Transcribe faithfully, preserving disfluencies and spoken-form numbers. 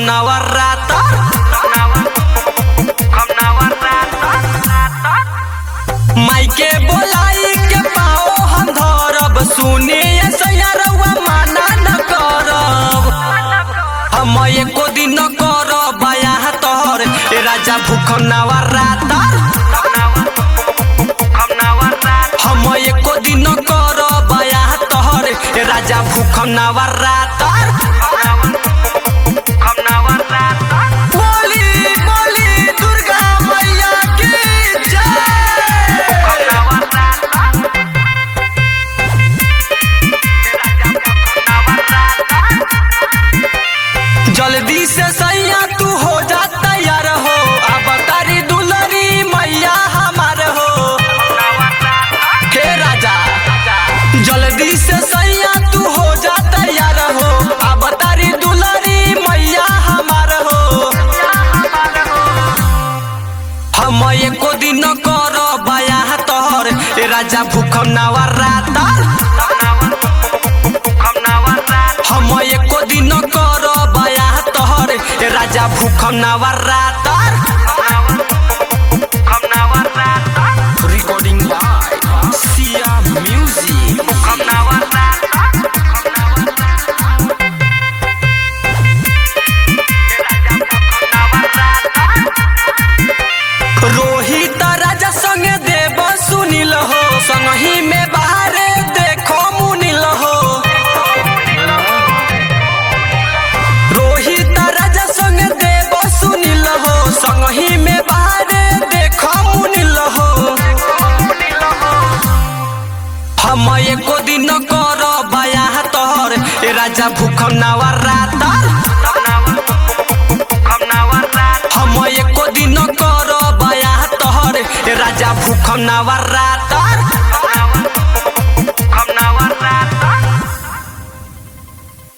नवरात्र माइके बोलाई के पाओ हम धरब सुनिए सैयरवा माना न करब हम एको दिन न करब बया तोहर राजा भूख नवरात्र हम एको दिन न करब बया तोहर राजा भूख नवरात्र जल्दी से सैया तू हो जा तैयार हो अब तारी दुलरी मैया हमार हो हे राजा जल्दी से सैया तू हो जा तैयार हो अब तारी दुलरी मैया हमार हो हम एको दिन कर बया तोहर राजा भूख नवरात्र हम एको दिन कर बया तोहर राजा भूख Navratra recording by Siya music Rohit Raja संगे देव सुनील हो संगही में बाहरे देखो मुनील हो रोहित राजा संगे देव सुनील हो संगही में बाहरे देखो मुनील हो हम एको दिन कर बया तोहर राजा भूख नवरात्र हम एको दिन कर बया तोहर राजा भूख नवरात्र।